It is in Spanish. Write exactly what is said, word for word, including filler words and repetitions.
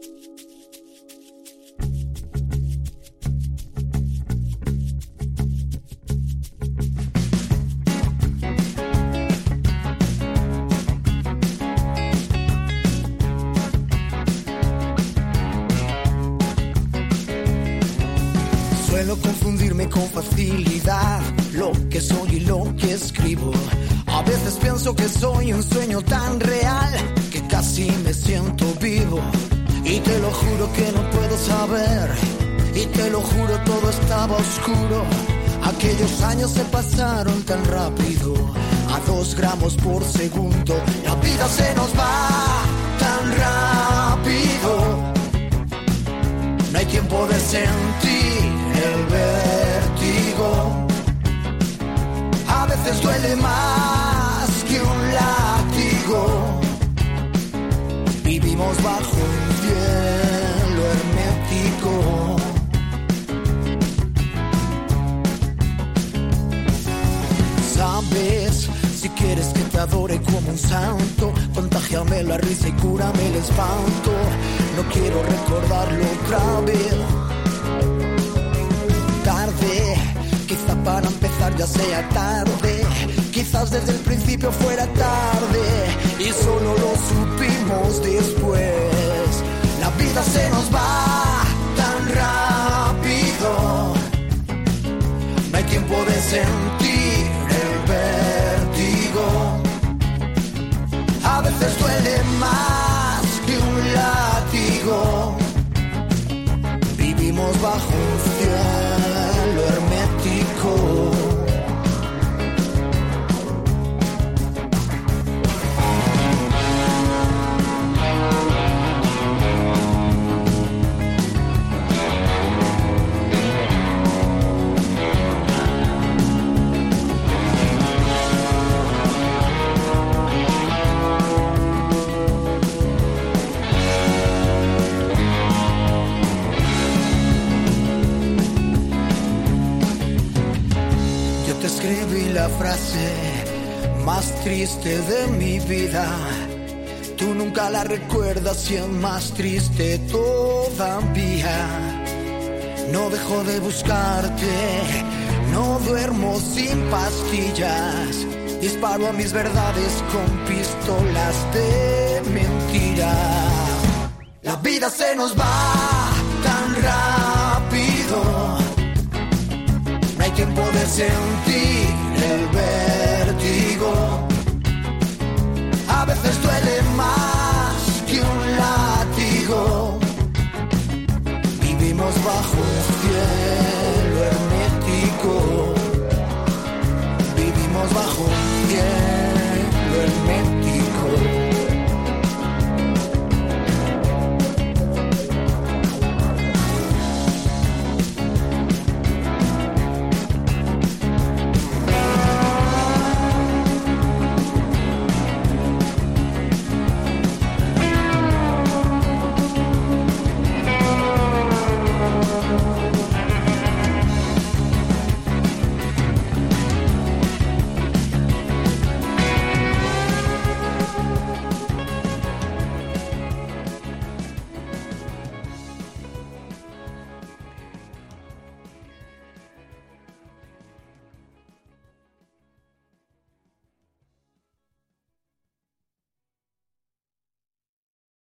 Suelo confundirme con facilidad lo que soy y lo que escribo. A veces pienso que soy un sueño tan real que casi me siento vivo. Y te lo juro que no puedo saber, y te lo juro todo estaba oscuro. Aquellos años se pasaron tan rápido, a dos gramos por segundo. La vida se nos va tan rápido, no hay tiempo de sentir el vértigo. A veces duele más que un látigo. Vivimos bajo un cielo hermético. Sabes, si quieres que te adore como un santo, contágiame la risa y cúrame el espanto. No quiero recordarlo otra vez. Tarde, quizá para empezar ya sea tarde. Quizás desde el principio fuera tarde y solo lo supimos después. La vida se nos va tan rápido, no hay tiempo de sentir el vértigo. A veces duele más que un látigo. Vivimos bajo un cielo hermético. La frase más triste de mi vida, tú nunca la recuerdas y es más triste todavía. No dejo de buscarte, no duermo sin pastillas, disparo a mis verdades con pistolas de mentira. La vida se nos va tan rápido, no hay tiempo de sentir el vértigo. A veces duele más que un látigo. Vivimos bajo el cielo